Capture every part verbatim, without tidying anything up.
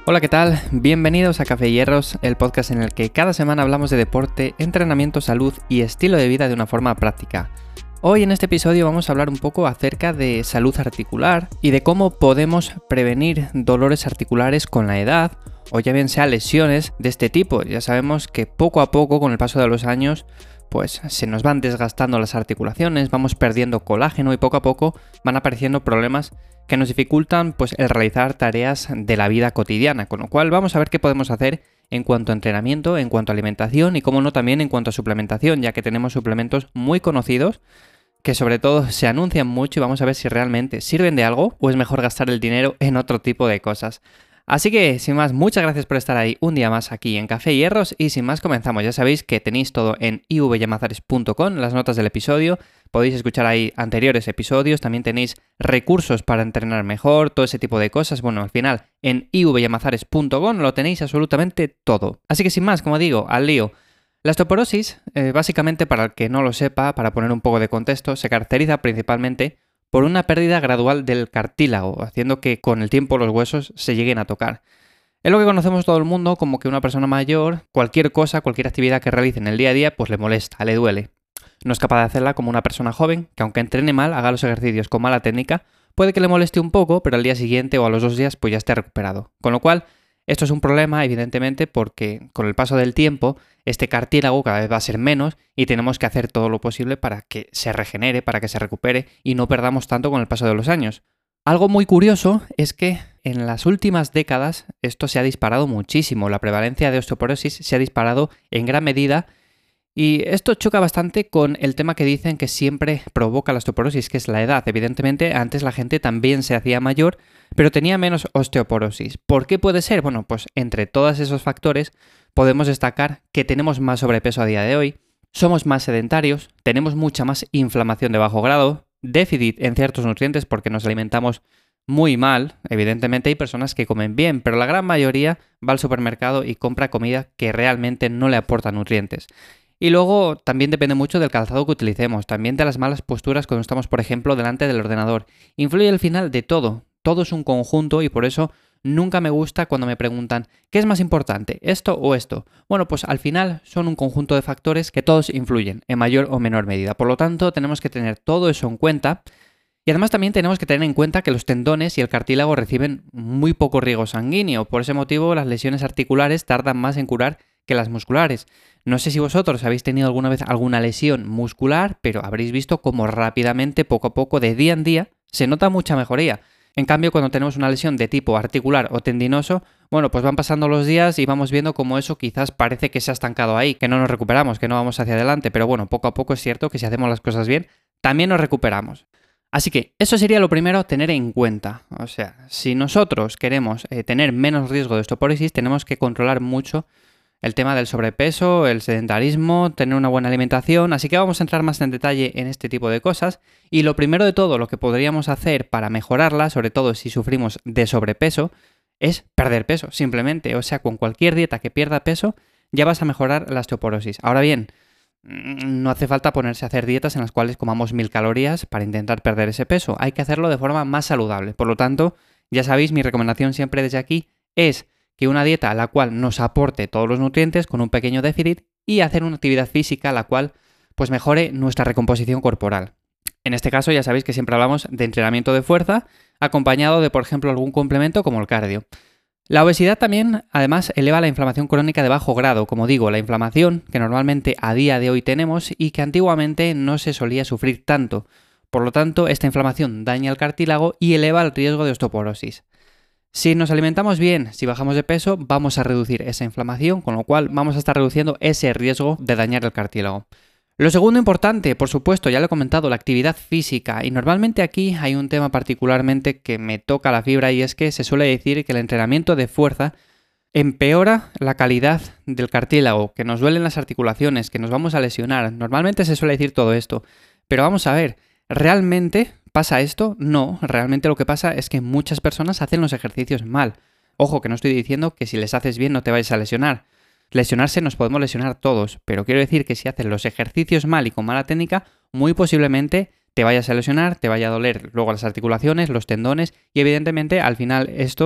Hola, ¿qué tal? Bienvenidos a Café y Hierros, el podcast en el que cada semana hablamos de deporte, entrenamiento, salud y estilo de vida de una forma práctica. Hoy en este episodio vamos a hablar un poco acerca de salud articular y de cómo podemos prevenir dolores articulares con la edad o ya bien sea lesiones de este tipo. Ya sabemos que poco a poco, con el paso de los años, pues se nos van desgastando las articulaciones, vamos perdiendo colágeno y poco a poco van apareciendo problemas que nos dificultan pues el realizar tareas de la vida cotidiana, con lo cual vamos a ver qué podemos hacer en cuanto a entrenamiento, en cuanto a alimentación y cómo no también en cuanto a suplementación, ya que tenemos suplementos muy conocidos que sobre todo se anuncian mucho y vamos a ver si realmente sirven de algo o es mejor gastar el dinero en otro tipo de cosas. Así que, sin más, muchas gracias por estar ahí un día más aquí en Café y Hierros y sin más comenzamos. Ya sabéis que tenéis todo en i v llamazares punto com, las notas del episodio, podéis escuchar ahí anteriores episodios, también tenéis recursos para entrenar mejor, todo ese tipo de cosas. Bueno, al final en i v llamazares punto com lo tenéis absolutamente todo. Así que sin más, como digo, al lío. La osteoporosis, eh, básicamente para el que no lo sepa, para poner un poco de contexto, se caracteriza principalmente por una pérdida gradual del cartílago, haciendo que con el tiempo los huesos se lleguen a tocar. Es lo que conocemos todo el mundo como que una persona mayor, cualquier cosa, cualquier actividad que realice en el día a día, pues le molesta, le duele. No es capaz de hacerla como una persona joven, que aunque entrene mal, haga los ejercicios con mala técnica, puede que le moleste un poco, pero al día siguiente o a los dos días pues ya esté recuperado. Con lo cual, esto es un problema, evidentemente, porque con el paso del tiempo, este cartílago cada vez va a ser menos y tenemos que hacer todo lo posible para que se regenere, para que se recupere y no perdamos tanto con el paso de los años. Algo muy curioso es que en las últimas décadas esto se ha disparado muchísimo, la prevalencia de osteoporosis se ha disparado en gran medida. Y esto choca bastante con el tema que dicen que siempre provoca la osteoporosis, que es la edad. Evidentemente, antes la gente también se hacía mayor, pero tenía menos osteoporosis. ¿Por qué puede ser? Bueno, pues entre todos esos factores podemos destacar que tenemos más sobrepeso a día de hoy, somos más sedentarios, tenemos mucha más inflamación de bajo grado, déficit en ciertos nutrientes porque nos alimentamos muy mal. Evidentemente hay personas que comen bien, pero la gran mayoría va al supermercado y compra comida que realmente no le aporta nutrientes. Y luego también depende mucho del calzado que utilicemos, también de las malas posturas cuando estamos, por ejemplo, delante del ordenador. Influye al final de todo, todo es un conjunto y por eso nunca me gusta cuando me preguntan ¿qué es más importante, esto o esto? Bueno, pues al final son un conjunto de factores que todos influyen en mayor o menor medida. Por lo tanto, tenemos que tener todo eso en cuenta. Y además también tenemos que tener en cuenta que los tendones y el cartílago reciben muy poco riego sanguíneo. Por ese motivo, las lesiones articulares tardan más en curar que las musculares. No sé si vosotros habéis tenido alguna vez alguna lesión muscular, pero habréis visto cómo rápidamente, poco a poco, de día en día, se nota mucha mejoría. En cambio, cuando tenemos una lesión de tipo articular o tendinoso, bueno, pues van pasando los días y vamos viendo cómo eso quizás parece que se ha estancado ahí, que no nos recuperamos, que no vamos hacia adelante, pero bueno, poco a poco es cierto que si hacemos las cosas bien, también nos recuperamos. Así que eso sería lo primero a tener en cuenta. O sea, si nosotros queremos eh, tener menos riesgo de osteoporosis, tenemos que controlar mucho el tema del sobrepeso, el sedentarismo, tener una buena alimentación, así que vamos a entrar más en detalle en este tipo de cosas. Y lo primero de todo, lo que podríamos hacer para mejorarla, sobre todo si sufrimos de sobrepeso, es perder peso, simplemente. O sea, con cualquier dieta que pierda peso, ya vas a mejorar la osteoporosis. Ahora bien, no hace falta ponerse a hacer dietas en las cuales comamos mil calorías para intentar perder ese peso. Hay que hacerlo de forma más saludable. Por lo tanto, ya sabéis, mi recomendación siempre desde aquí es que una dieta a la cual nos aporte todos los nutrientes con un pequeño déficit y hacer una actividad física a la cual pues mejore nuestra recomposición corporal. En este caso ya sabéis que siempre hablamos de entrenamiento de fuerza acompañado de, por ejemplo, algún complemento como el cardio. La obesidad también, además, eleva la inflamación crónica de bajo grado, como digo, la inflamación que normalmente a día de hoy tenemos y que antiguamente no se solía sufrir tanto. Por lo tanto, esta inflamación daña el cartílago y eleva el riesgo de osteoporosis. Si nos alimentamos bien, si bajamos de peso, vamos a reducir esa inflamación, con lo cual vamos a estar reduciendo ese riesgo de dañar el cartílago. Lo segundo importante, por supuesto, ya lo he comentado, la actividad física. Y normalmente aquí hay un tema particularmente que me toca la fibra y es que se suele decir que el entrenamiento de fuerza empeora la calidad del cartílago, que nos duelen las articulaciones, que nos vamos a lesionar. Normalmente se suele decir todo esto, pero vamos a ver, ¿realmente pasa esto? No, realmente lo que pasa es que muchas personas hacen los ejercicios mal. Ojo, que no estoy diciendo que si les haces bien no te vayas a lesionar. Lesionarse nos podemos lesionar todos, pero quiero decir que si haces los ejercicios mal y con mala técnica, muy posiblemente te vayas a lesionar, te vaya a doler luego las articulaciones, los tendones y evidentemente al final esto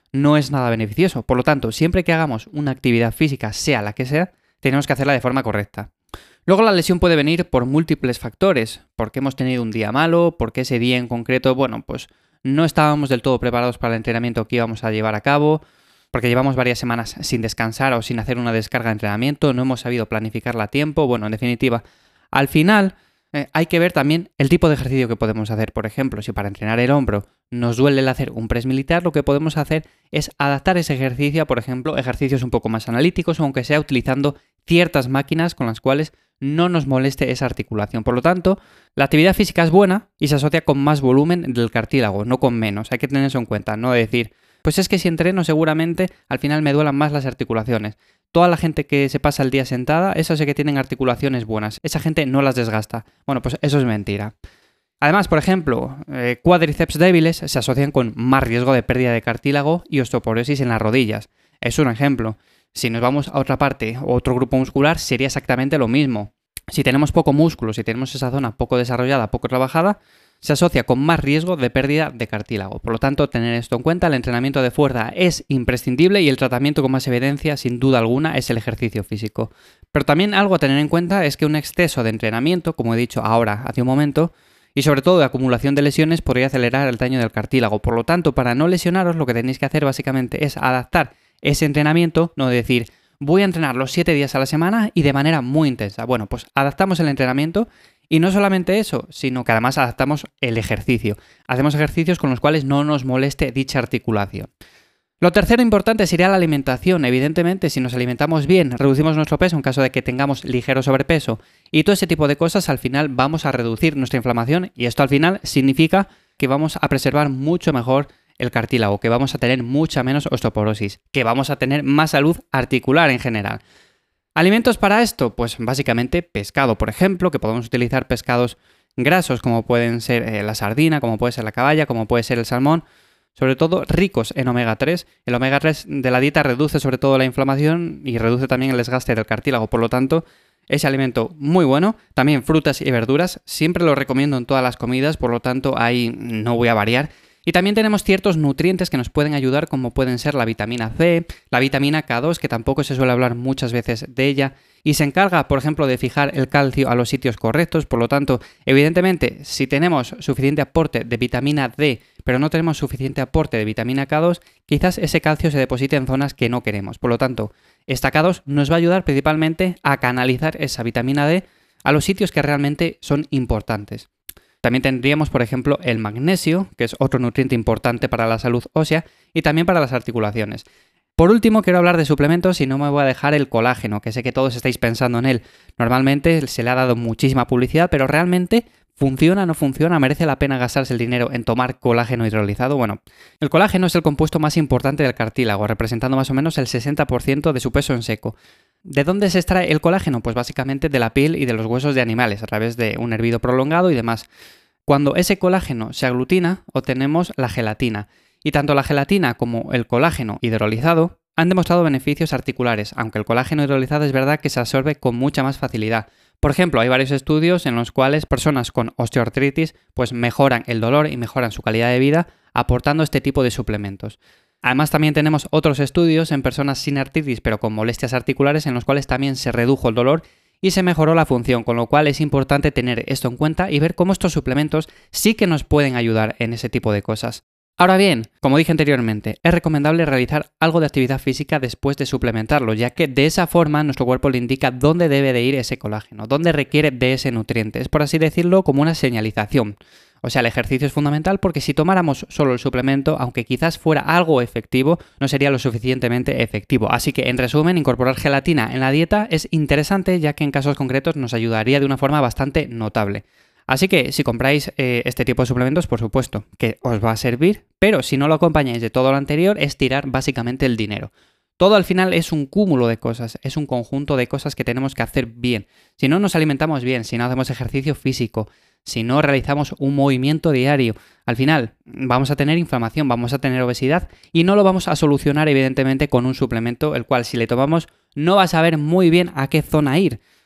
no es nada beneficioso. Por lo tanto, siempre que hagamos una actividad física, sea la que sea, tenemos que hacerla de forma correcta. Luego la lesión puede venir por múltiples factores, porque hemos tenido un día malo, porque ese día en concreto, bueno, pues no estábamos del todo preparados para el entrenamiento que íbamos a llevar a cabo, porque llevamos varias semanas sin descansar o sin hacer una descarga de entrenamiento, no hemos sabido planificarla a tiempo, bueno, en definitiva, al final eh, hay que ver también el tipo de ejercicio que podemos hacer. Por ejemplo, si para entrenar el hombro nos duele el hacer un press militar, lo que podemos hacer es adaptar ese ejercicio a, por ejemplo, ejercicios un poco más analíticos, aunque sea utilizando ciertas máquinas con las cuales no nos moleste esa articulación. Por lo tanto, la actividad física es buena y se asocia con más volumen del cartílago, no con menos. Hay que tener eso en cuenta, no decir, pues es que si entreno seguramente al final me duelan más las articulaciones. Toda la gente que se pasa el día sentada, esos sí que tienen articulaciones buenas. Esa gente no las desgasta. Bueno, pues eso es mentira. Además, por ejemplo, eh, cuádriceps débiles se asocian con más riesgo de pérdida de cartílago y osteoporosis en las rodillas. Es un ejemplo. Si nos vamos a otra parte o otro grupo muscular, sería exactamente lo mismo. Si tenemos poco músculo, si tenemos esa zona poco desarrollada, poco trabajada, se asocia con más riesgo de pérdida de cartílago. Por lo tanto, tener esto en cuenta, el entrenamiento de fuerza es imprescindible y el tratamiento con más evidencia, sin duda alguna, es el ejercicio físico. Pero también algo a tener en cuenta es que un exceso de entrenamiento, como he dicho ahora hace un momento, y sobre todo de acumulación de lesiones, podría acelerar el daño del cartílago. Por lo tanto, para no lesionaros, lo que tenéis que hacer básicamente es adaptar ese entrenamiento, no decir, voy a entrenar los siete días a la semana y de manera muy intensa. Bueno, pues adaptamos el entrenamiento y no solamente eso, sino que además adaptamos el ejercicio. Hacemos ejercicios con los cuales no nos moleste dicha articulación. Lo tercero importante sería la alimentación. Evidentemente, si nos alimentamos bien, reducimos nuestro peso en caso de que tengamos ligero sobrepeso y todo ese tipo de cosas, al final vamos a reducir nuestra inflamación y esto al final significa que vamos a preservar mucho mejor el cartílago, que vamos a tener mucha menos osteoporosis, que vamos a tener más salud articular en general. ¿Alimentos para esto? Pues básicamente pescado, por ejemplo, que podemos utilizar pescados grasos como pueden ser eh, la sardina, como puede ser la caballa, como puede ser el salmón, sobre todo ricos en omega tres. El omega tres de la dieta reduce sobre todo la inflamación y reduce también el desgaste del cartílago, por lo tanto, ese alimento muy bueno. También frutas y verduras, siempre lo recomiendo en todas las comidas, por lo tanto ahí no voy a variar. Y también tenemos ciertos nutrientes que nos pueden ayudar, como pueden ser la vitamina C, la vitamina K dos, que tampoco se suele hablar muchas veces de ella, y se encarga, por ejemplo, de fijar el calcio a los sitios correctos. Por lo tanto, evidentemente, si tenemos suficiente aporte de vitamina D, pero no tenemos suficiente aporte de vitamina K dos, quizás ese calcio se deposite en zonas que no queremos. Por lo tanto, esta K dos nos va a ayudar principalmente a canalizar esa vitamina D a los sitios que realmente son importantes. También tendríamos, por ejemplo, el magnesio, que es otro nutriente importante para la salud ósea y también para las articulaciones. Por último, quiero hablar de suplementos y no me voy a dejar el colágeno, que sé que todos estáis pensando en él. Normalmente se le ha dado muchísima publicidad, pero realmente ¿funciona o no funciona? ¿Merece la pena gastarse el dinero en tomar colágeno hidrolizado? Bueno, el colágeno es el compuesto más importante del cartílago, representando más o menos el sesenta por ciento de su peso en seco. ¿De dónde se extrae el colágeno? Pues básicamente de la piel y de los huesos de animales, a través de un hervido prolongado y demás. Cuando ese colágeno se aglutina, obtenemos la gelatina. Y tanto la gelatina como el colágeno hidrolizado han demostrado beneficios articulares, aunque el colágeno hidrolizado es verdad que se absorbe con mucha más facilidad. Por ejemplo, hay varios estudios en los cuales personas con osteoartritis pues mejoran el dolor y mejoran su calidad de vida aportando este tipo de suplementos. Además, también tenemos otros estudios en personas sin artritis pero con molestias articulares en los cuales también se redujo el dolor y se mejoró la función, con lo cual es importante tener esto en cuenta y ver cómo estos suplementos sí que nos pueden ayudar en ese tipo de cosas. Ahora bien, como dije anteriormente, es recomendable realizar algo de actividad física después de suplementarlo, ya que de esa forma nuestro cuerpo le indica dónde debe de ir ese colágeno, dónde requiere de ese nutriente. Es, por así decirlo, como una señalización. O sea, el ejercicio es fundamental porque si tomáramos solo el suplemento, aunque quizás fuera algo efectivo, no sería lo suficientemente efectivo. Así que, en resumen, incorporar gelatina en la dieta es interesante, ya que en casos concretos nos ayudaría de una forma bastante notable. Así que si compráis eh, este tipo de suplementos, por supuesto que os va a servir, pero si no lo acompañáis de todo lo anterior, es tirar básicamente el dinero. Todo al final es un cúmulo de cosas, es un conjunto de cosas que tenemos que hacer bien. Si no nos alimentamos bien, si no hacemos ejercicio físico, si no realizamos un movimiento diario, al final vamos a tener inflamación, vamos a tener obesidad y no lo vamos a solucionar evidentemente con un suplemento, el cual si le tomamos no va a saber muy bien a qué zona ir.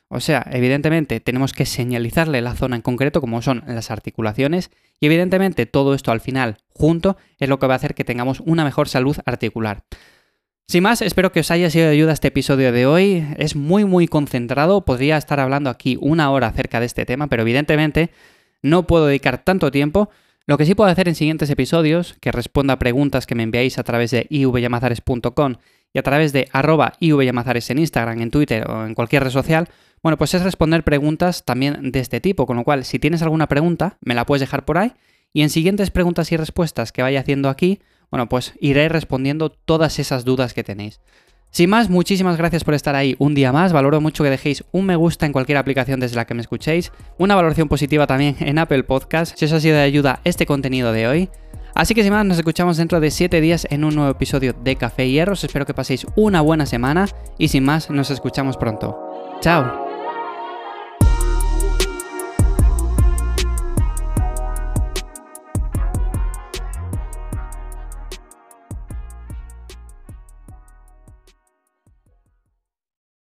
O sea, evidentemente tenemos que señalizarle la zona en concreto como son las articulaciones y evidentemente todo esto al final junto es lo que va a hacer que tengamos una mejor salud articular. Sin más, espero que os haya sido de ayuda este episodio de hoy. Es muy muy concentrado, podría estar hablando aquí una hora acerca de este tema, pero evidentemente no puedo dedicar tanto tiempo. Lo que sí puedo hacer en siguientes episodios, que responda a preguntas que me enviáis a través de i v llamazares punto com y a través de arroba ivllamazares en Instagram, en Twitter o en cualquier red social, bueno, pues es responder preguntas también de este tipo, con lo cual si tienes alguna pregunta me la puedes dejar por ahí y en siguientes preguntas y respuestas que vaya haciendo aquí, bueno, pues iré respondiendo todas esas dudas que tenéis. Sin más, muchísimas gracias por estar ahí un día más, valoro mucho que dejéis un me gusta en cualquier aplicación desde la que me escuchéis, una valoración positiva también en Apple Podcast, si os ha sido de ayuda este contenido de hoy. Así que sin más, nos escuchamos dentro de siete días en un nuevo episodio de Café y Hierros, espero que paséis una buena semana y sin más, nos escuchamos pronto. ¡Chao!